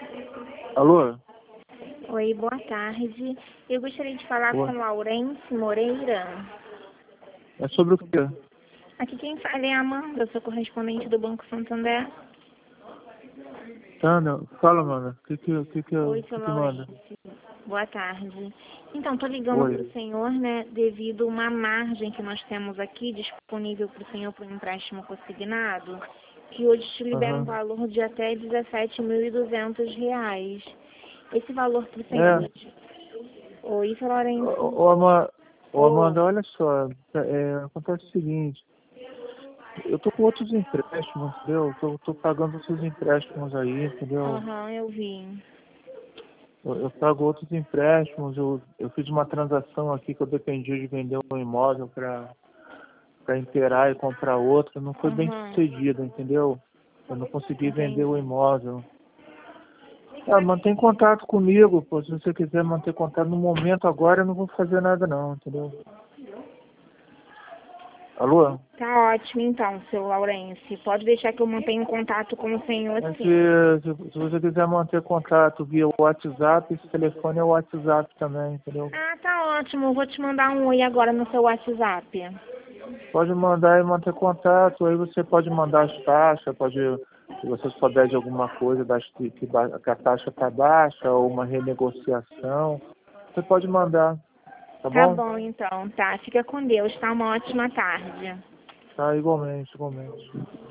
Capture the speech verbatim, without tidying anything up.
Alô? Oi, boa tarde. Eu gostaria de falar Boa. com Laurence Moreira. É sobre o quê? Aqui quem fala é a Amanda, sou correspondente do Banco Santander. Tânia, fala, mano. O que que, que, que, Oi, que, seu que manda? Laurence. Boa tarde. Então, tô ligando Oi. para o senhor, né, devido a uma margem que nós temos aqui disponível para o senhor para um empréstimo consignado, que hoje te libera um Aham. valor de até dezessete mil e duzentos reais. Esse valor para o senhor... É. Oi, seu Laurence. Ô, ô, Ama- ô, Oi. Amanda, olha só. É, acontece o seguinte. Eu tô com outros empréstimos, entendeu? Tô, tô pagando outros empréstimos aí, entendeu? Aham, eu vi. Eu, eu pago outros empréstimos. Eu, eu fiz uma transação aqui que eu dependia de vender um imóvel para para inteirar e comprar outro. Não foi bem Aham, sucedido, entendeu? Eu não consegui vender o entendi. imóvel. Ah, mantém contato comigo, pô. Se você quiser manter contato no momento agora, eu não vou fazer nada não, entendeu? Alô? Tá ótimo então, seu Laurence. Pode deixar que eu mantenha contato com o senhor Mas sim. se, se, se você quiser manter contato via WhatsApp, esse telefone é o WhatsApp também, entendeu? Ah, tá ótimo. Eu vou te mandar um oi agora no seu WhatsApp. Pode mandar e manter contato, aí você pode mandar as taxas, pode, se você souber de alguma coisa das, que, que ba- que a taxa está baixa ou uma renegociação, você pode mandar, tá Tá bom? bom então, tá. Fica com Deus, tá? Uma ótima tarde. Tá, igualmente, igualmente.